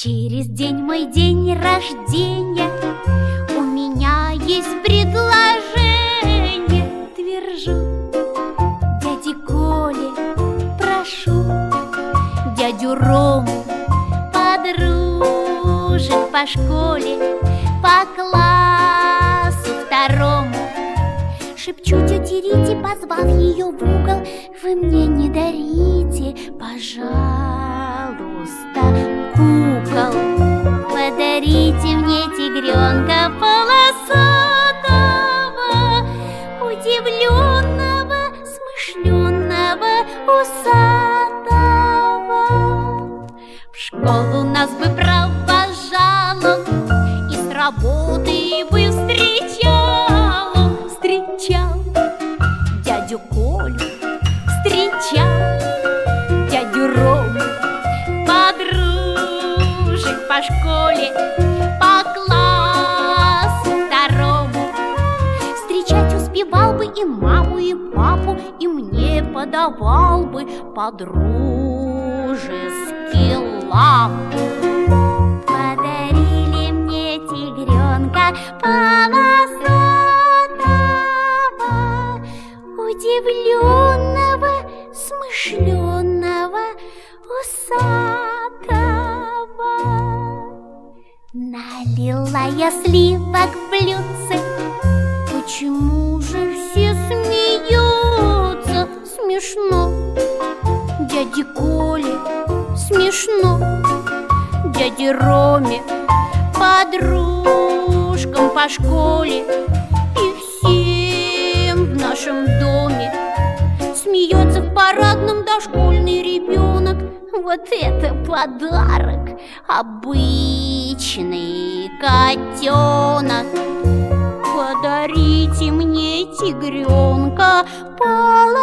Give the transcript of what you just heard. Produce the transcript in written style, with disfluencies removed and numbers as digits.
Через день мой день рождения, у меня есть предложение. Твержу дяде Коле, прошу дядю Рому, подружек по школе, по классу второму. Шепчу тете Рите, позвав ее в угол: вы мне не дарите, пожалуйста, кукол. Подарите мне тигренка полосатого, удивленного, смышленного, усатого. В школу нас бы провожал он, и с работы бы встречал дядю Колю, встречал дядю Рому, подружек по школе, по классу второму. Встречать успевал бы и маму, и папу, и мне подавал бы подружеский лапу. Подарили мне тигренка полосатого, удивленного, смышленного, усатого. Налила я сливок в блюдце. Почему же все смеются? Смешно дяде Коле, смешно дяде Роме, подружкам по школе и всем в нашем доме. Смеется в парадном дошкольный ребенок. Вот это подарок, обычный котенок. Подарите мне тигренка полосатого,